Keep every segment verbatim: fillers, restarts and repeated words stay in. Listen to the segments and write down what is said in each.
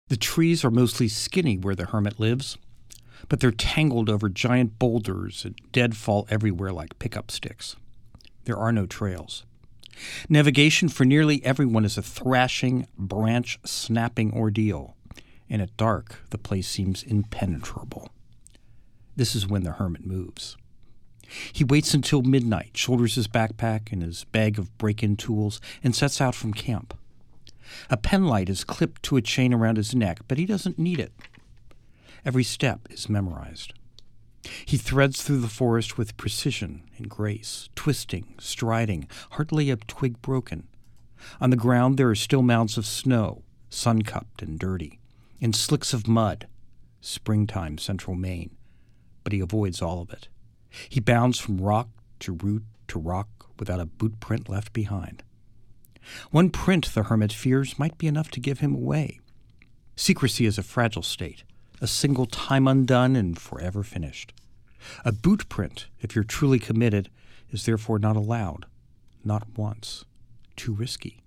The trees are mostly skinny where the hermit lives, but they're tangled over giant boulders and deadfall everywhere like pickup sticks. There are no trails. Navigation for nearly everyone is a thrashing, branch-snapping ordeal, and at dark the place seems impenetrable. This is when the hermit moves. He waits until midnight, shoulders his backpack and his bag of break-in tools, and sets out from camp. A penlight is clipped to a chain around his neck, but he doesn't need it. Every step is memorized. He threads through the forest with precision and grace, twisting, striding, hardly a twig broken. On the ground there are still mounds of snow, sun-cupped and dirty, and slicks of mud, springtime central Maine, but he avoids all of it. He bounds from rock to root to rock without a boot print left behind. One print, the hermit fears, might be enough to give him away. Secrecy is a fragile state, a single time undone and forever finished. A boot print, if you're truly committed, is therefore not allowed, not once. Too risky.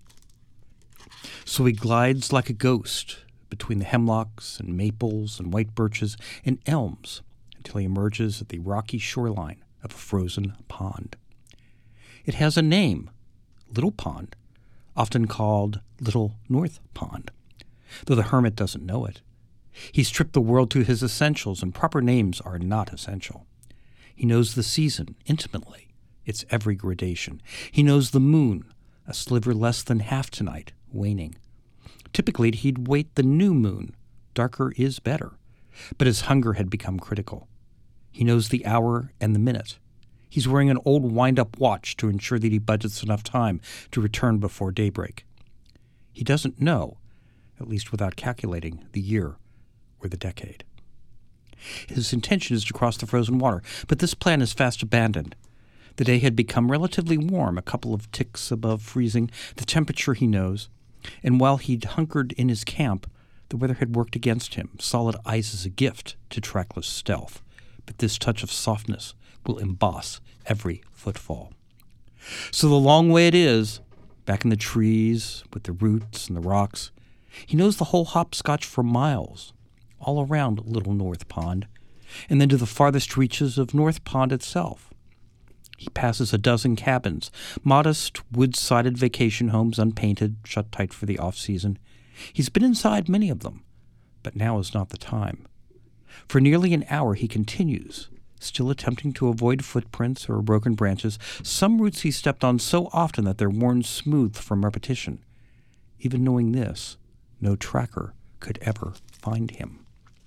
So he glides like a ghost between the hemlocks and maples and white birches and elms until he emerges at the rocky shoreline of a frozen pond. It has a name, Little Pond, often called Little North Pond, though the hermit doesn't know it. He's stripped the world to his essentials, and proper names are not essential. He knows the season intimately, its every gradation. He knows the moon, a sliver less than half tonight, waning. Typically, he'd wait the new moon. Darker is better. But his hunger had become critical. He knows the hour and the minute. He's wearing an old wind-up watch to ensure that he budgets enough time to return before daybreak. He doesn't know, at least without calculating, the year or the decade. His intention is to cross the frozen water, but this plan is fast abandoned. The day had become relatively warm, a couple of ticks above freezing, the temperature he knows, and while he'd hunkered in his camp, the weather had worked against him. Solid ice is a gift to trackless stealth, but this touch of softness will emboss every footfall. So the long way it is, back in the trees with the roots and the rocks, he knows the whole hopscotch for miles, all around Little North Pond, and then to the farthest reaches of North Pond itself. He passes a dozen cabins, modest wood-sided vacation homes, unpainted, shut tight for the off-season. He's been inside many of them, but now is not the time. For nearly an hour he continues, still attempting to avoid footprints or broken branches, some roots he stepped on so often that they're worn smooth from repetition. Even knowing this, no tracker could ever find him.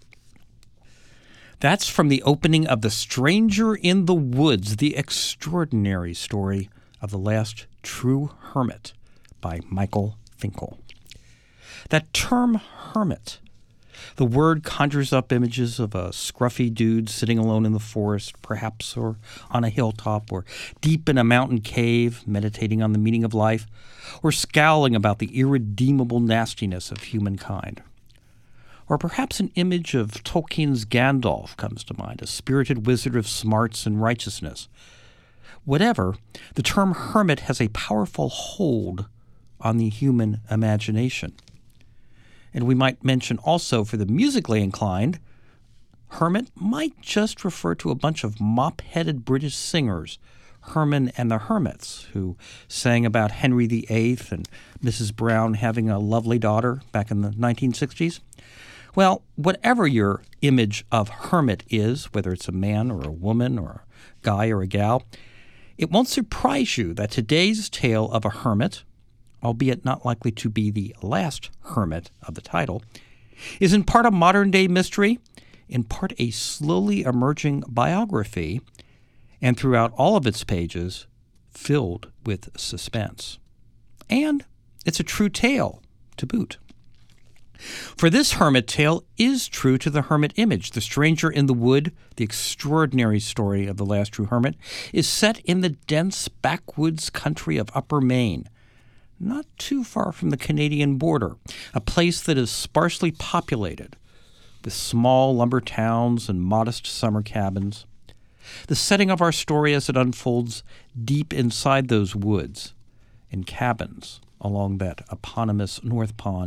That's from the opening of The Stranger in the Woods, the extraordinary story of the last true hermit by Michael Finkel. That term hermit, the word conjures up images of a scruffy dude sitting alone in the forest, perhaps, or on a hilltop, or deep in a mountain cave, meditating on the meaning of life, or scowling about the irredeemable nastiness of humankind. Or perhaps an image of Tolkien's Gandalf comes to mind, a spirited wizard of smarts and righteousness. Whatever, the term hermit has a powerful hold on the human imagination. And we might mention also, for the musically inclined, hermit might just refer to a bunch of mop-headed British singers, Herman and the Hermits, who sang about Henry the Eighth and Missus Brown having a lovely daughter back in the nineteen sixties. Well, whatever your image of hermit is, whether it's a man or a woman or a guy or a gal, it won't surprise you that today's tale of a hermit, albeit not likely to be the last hermit of the title, is in part a modern-day mystery, in part a slowly emerging biography, and throughout all of its pages, filled with suspense. And it's a true tale to boot. For this hermit tale is true to the hermit image. The Stranger in the Wood, the extraordinary story of the last true hermit, is set in the dense backwoods country of Upper Maine, not too far from the Canadian border, a place that is sparsely populated, with small lumber towns and modest summer cabins. The setting of our story as it unfolds deep inside those woods, in cabins along that eponymous North Pond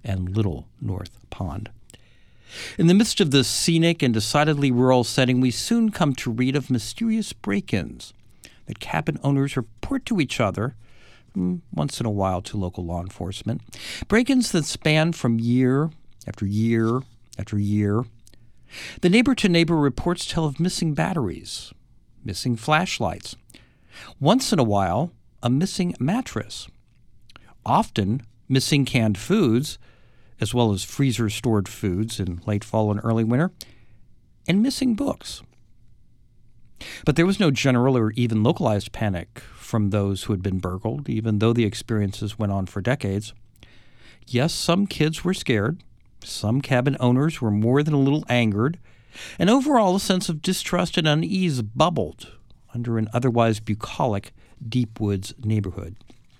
and Little North Pond. In the midst of this scenic and decidedly rural setting, we soon come to read of mysterious break-ins that cabin owners report to each other, once in a while to local law enforcement. Break-ins that span from year after year after year. The neighbor-to-neighbor reports tell of missing batteries, missing flashlights. Once in a while, a missing mattress. Often, missing canned foods, as well as freezer-stored foods in late fall and early winter, and missing books. But there was no general or even localized panic from those who had been burgled, even though the experiences went on for decades. Yes, some kids were scared. Some cabin owners were more than a little angered. And overall, a sense of distrust and unease bubbled under an otherwise bucolic deep woods neighborhood.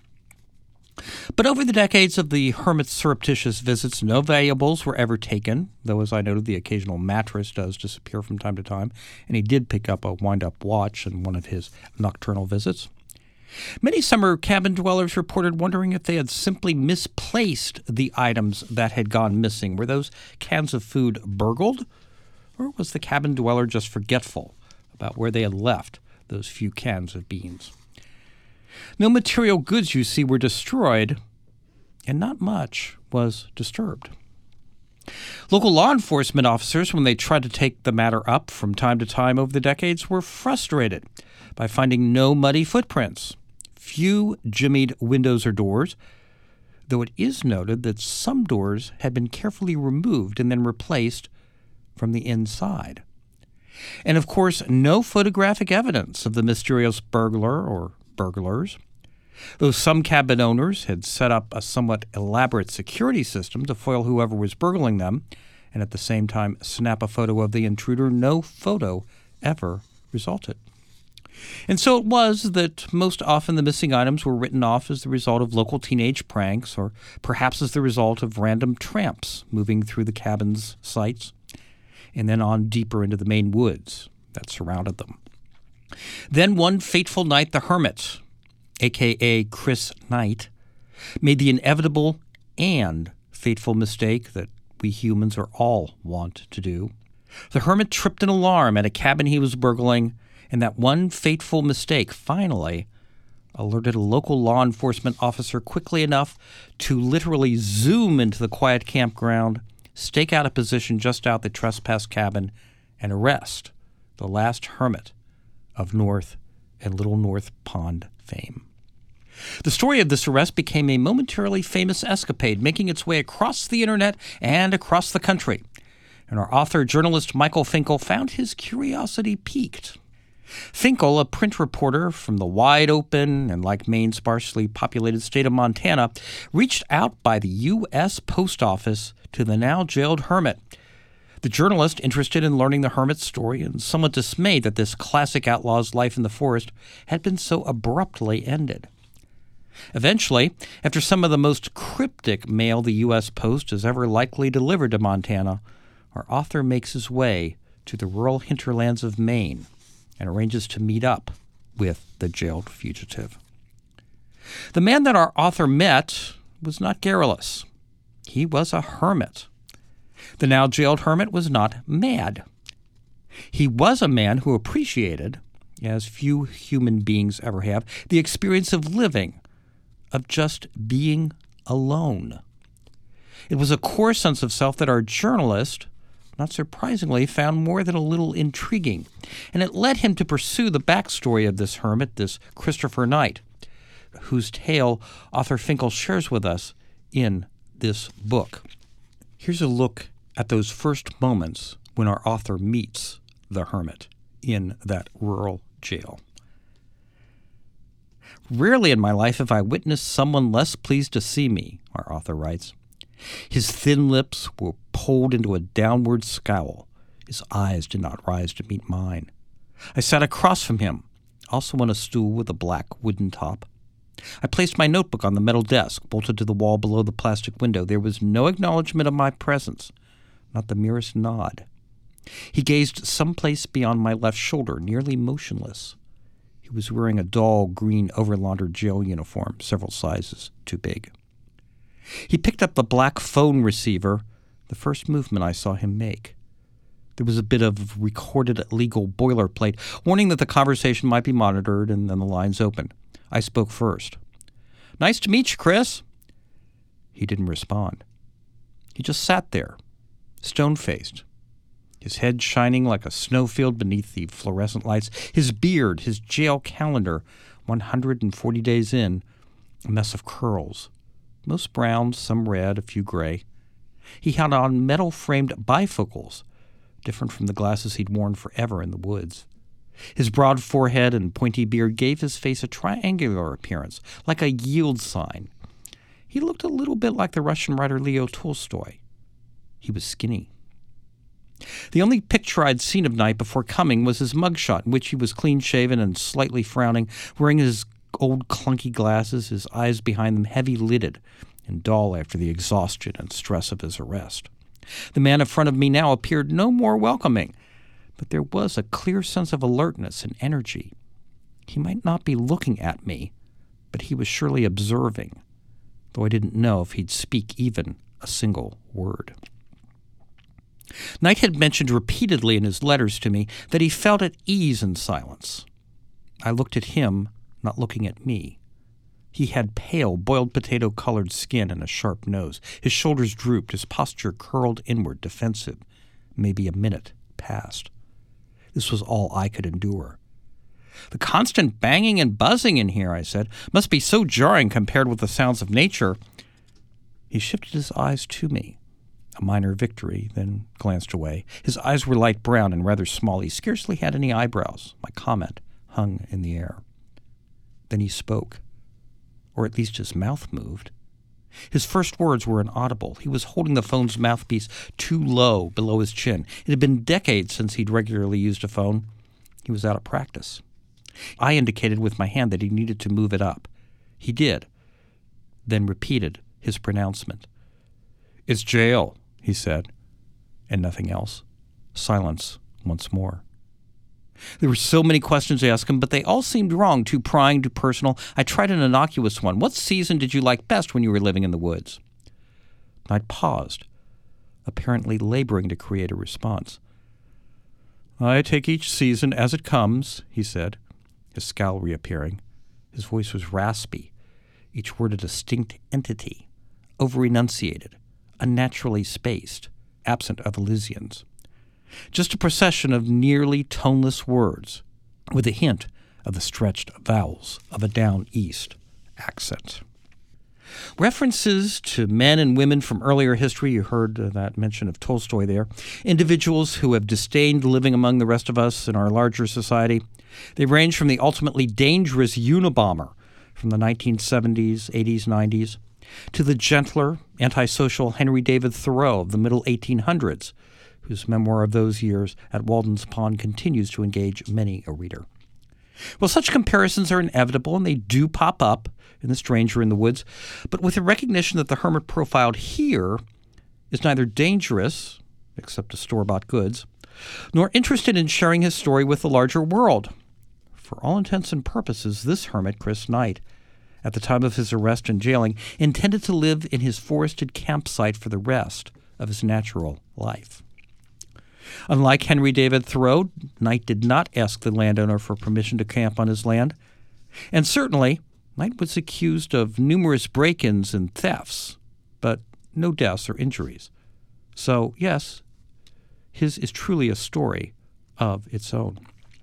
But over the decades of the hermit's surreptitious visits, no valuables were ever taken, though, as I noted, the occasional mattress does disappear from time to time, and he did pick up a wind-up watch in one of his nocturnal visits. Many summer cabin dwellers reported wondering if they had simply misplaced the items that had gone missing. Were those cans of food burgled, or was the cabin dweller just forgetful about where they had left those few cans of beans? No material goods, you see, were destroyed, and not much was disturbed. Local law enforcement officers, when they tried to take the matter up from time to time over the decades, were frustrated by finding no muddy footprints, few jimmied windows or doors, though it is noted that some doors had been carefully removed and then replaced from the inside. And, of course, no photographic evidence of the mysterious burglar or burglars. Though some cabin owners had set up a somewhat elaborate security system to foil whoever was burgling them, and at the same time snap a photo of the intruder, no photo ever resulted. And so it was that most often the missing items were written off as the result of local teenage pranks, or perhaps as the result of random tramps moving through the cabin's sites, and then on deeper into the main woods that surrounded them. Then one fateful night, the hermit, a k a. Chris Knight, made the inevitable and fateful mistake that we humans are all wont to do. The hermit tripped an alarm at a cabin he was burgling, and that one fateful mistake finally alerted a local law enforcement officer quickly enough to literally zoom into the quiet campground, stake out a position just out the trespass cabin, and arrest the last hermit of North and Little North Pond fame. The story of this arrest became a momentarily famous escapade, making its way across the internet and across the country. And our author-journalist Michael Finkel found his curiosity piqued. Finkel, a print reporter from the wide-open and, like Maine, sparsely populated state of Montana, reached out by the U S Post Office to the now-jailed hermit. The journalist, interested in learning the hermit's story and somewhat dismayed that this classic outlaw's life in the forest had been so abruptly ended. Eventually, after some of the most cryptic mail the U S Post has ever likely delivered to Montana, our author makes his way to the rural hinterlands of Maine and arranges to meet up with the jailed fugitive. The man that our author met was not garrulous. He was a hermit. The now jailed hermit was not mad. He was a man who appreciated, as few human beings ever have, the experience of living, of just being alone. It was a core sense of self that our journalist, not surprisingly, found more than a little intriguing, and it led him to pursue the backstory of this hermit, this Christopher Knight, whose tale author Finkel shares with us in this book. Here's a look at those first moments when our author meets the hermit in that rural jail. Rarely in my life have I witnessed someone less pleased to see me, our author writes. His thin lips were pulled into a downward scowl. His eyes did not rise to meet mine. I sat across from him, also on a stool with a black wooden top. I placed my notebook on the metal desk, bolted to the wall below the plastic window. There was no acknowledgement of my presence, not the merest nod. He gazed someplace beyond my left shoulder, nearly motionless. He was wearing a dull green over-laundered jail uniform, several sizes too big. He picked up the black phone receiver, the first movement I saw him make. There was a bit of recorded legal boilerplate, warning that the conversation might be monitored, and then the lines opened. I spoke first. "Nice to meet you, Chris." He didn't respond. He just sat there, stone-faced, his head shining like a snowfield beneath the fluorescent lights, his beard, his jail calendar, one hundred forty days in, a mess of curls, most brown, some red, a few gray. He had on metal-framed bifocals, different from the glasses he'd worn forever in the woods. His broad forehead and pointy beard gave his face a triangular appearance, like a yield sign. He looked a little bit like the Russian writer Leo Tolstoy. He was skinny. The only picture I'd seen of Knight before coming was his mugshot, in which he was clean-shaven and slightly frowning, wearing his old clunky glasses, his eyes behind them heavy-lidded and dull after the exhaustion and stress of his arrest. The man in front of me now appeared no more welcoming, but there was a clear sense of alertness and energy. He might not be looking at me, but he was surely observing, though I didn't know if he'd speak even a single word. Knight had mentioned repeatedly in his letters to me that he felt at ease in silence. I looked at him, not looking at me. He had pale, boiled potato-colored skin and a sharp nose. His shoulders drooped, his posture curled inward, defensive. Maybe a minute passed. This was all I could endure. "The constant banging and buzzing in here," I said, "must be so jarring compared with the sounds of nature." He shifted his eyes to me, a minor victory, then glanced away. His eyes were light brown and rather small. He scarcely had any eyebrows. My comment hung in the air. Then he spoke, or at least his mouth moved. His first words were inaudible. He was holding the phone's mouthpiece too low below his chin. It had been decades since he'd regularly used a phone. He was out of practice. I indicated with my hand that he needed to move it up. He did, then repeated his pronouncement. "It's jail," he said, and nothing else. Silence once more. There were so many questions to ask him, but they all seemed wrong, too prying, too personal. I tried an innocuous one. "What season did you like best when you were living in the woods?" I paused, apparently laboring to create a response. "I take each season as it comes," he said, his scowl reappearing. His voice was raspy, each word a distinct entity, over-enunciated, unnaturally spaced, absent of elisions. Just a procession of nearly toneless words, with a hint of the stretched vowels of a down-east accent. References to men and women from earlier history, you heard uh, that mention of Tolstoy there, individuals who have disdained living among the rest of us in our larger society. They range from the ultimately dangerous Unabomber from the nineteen seventies, eighties, nineties, to the gentler, antisocial Henry David Thoreau of the middle eighteen hundreds, whose memoir of those years at Walden's Pond continues to engage many a reader. Well, such comparisons are inevitable, and they do pop up in The Stranger in the Woods, but with the recognition that the hermit profiled here is neither dangerous, except to store-bought goods, nor interested in sharing his story with the larger world. For all intents and purposes, this hermit, Chris Knight, at the time of his arrest and jailing, intended to live in his forested campsite for the rest of his natural life. Unlike Henry David Thoreau, Knight did not ask the landowner for permission to camp on his land. And certainly, Knight was accused of numerous break-ins and thefts, but no deaths or injuries. So, yes, his is truly a story of its own.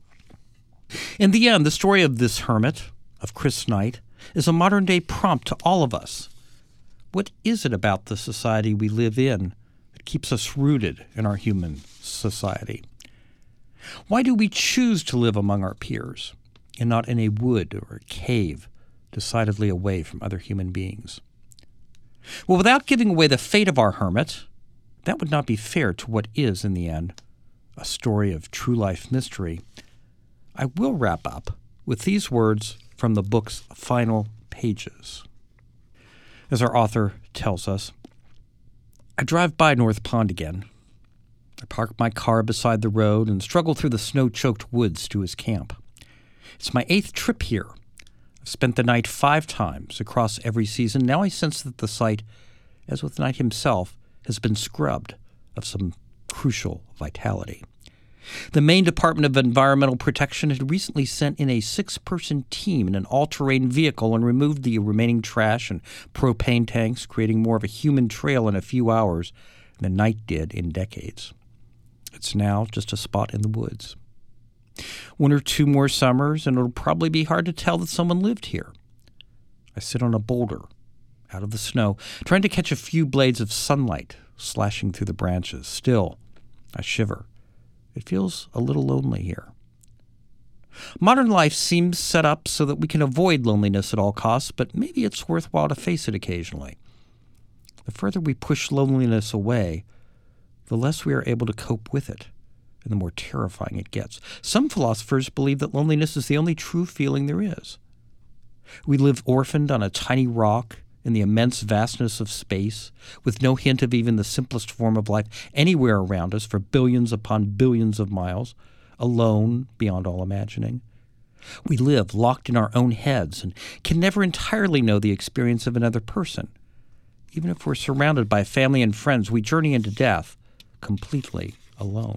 In the end, the story of this hermit, of Chris Knight, is a modern-day prompt to all of us. What is it about the society we live in that keeps us rooted in our human society? Why do we choose to live among our peers and not in a wood or a cave decidedly away from other human beings? Well, without giving away the fate of our hermit, that would not be fair to what is, in the end, a story of true life mystery. I will wrap up with these words from the book's final pages. As our author tells us, I drive by North Pond again. I park my car beside the road and struggle through the snow-choked woods to his camp. It's my eighth trip here. I've spent the night five times across every season. Now I sense that the site as with Knight himself, has been scrubbed of some crucial vitality. The Maine Department of Environmental Protection had recently sent in a six-person team in an all-terrain vehicle and removed the remaining trash and propane tanks, creating more of a human trail in a few hours than Knight did in decades. It's now just a spot in the woods. One or two more summers, and it'll probably be hard to tell that someone lived here. I sit on a boulder, out of the snow, trying to catch a few blades of sunlight slashing through the branches. Still, I shiver. It feels a little lonely here. Modern life seems set up so that we can avoid loneliness at all costs, but maybe it's worthwhile to face it occasionally. The further we push loneliness away, the less we are able to cope with it, and the more terrifying it gets. Some philosophers believe that loneliness is the only true feeling there is. We live orphaned on a tiny rock in the immense vastness of space, with no hint of even the simplest form of life anywhere around us for billions upon billions of miles, alone beyond all imagining. We live locked in our own heads and can never entirely know the experience of another person. Even if we're surrounded by family and friends, we journey into death completely alone.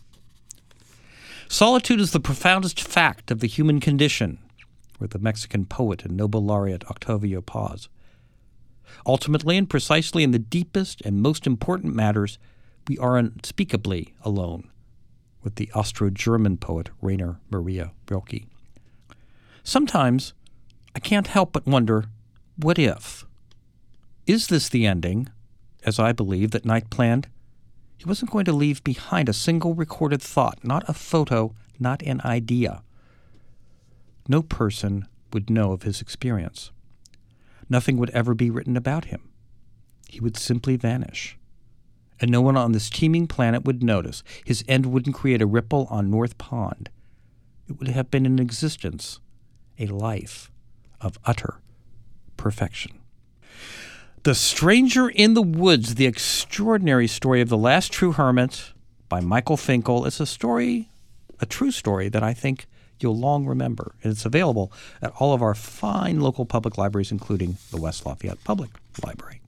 Solitude is the profoundest fact of the human condition, wrote the Mexican poet and Nobel laureate Octavio Paz. Ultimately and precisely in the deepest and most important matters, we are unspeakably alone, with the Austro-German poet Rainer Maria Rilke. Sometimes I can't help but wonder, what if? Is this the ending, as I believe that Knight planned? He wasn't going to leave behind a single recorded thought, not a photo, not an idea. No person would know of his experience. Nothing would ever be written about him. He would simply vanish. And no one on this teeming planet would notice. His end wouldn't create a ripple on North Pond. It would have been an existence, a life of utter perfection. The Stranger in the Woods, The Extraordinary Story of the Last True Hermit by Michael Finkel, is a story, a true story that I think you'll long remember. And it's available at all of our fine local public libraries, including the West Lafayette Public Library.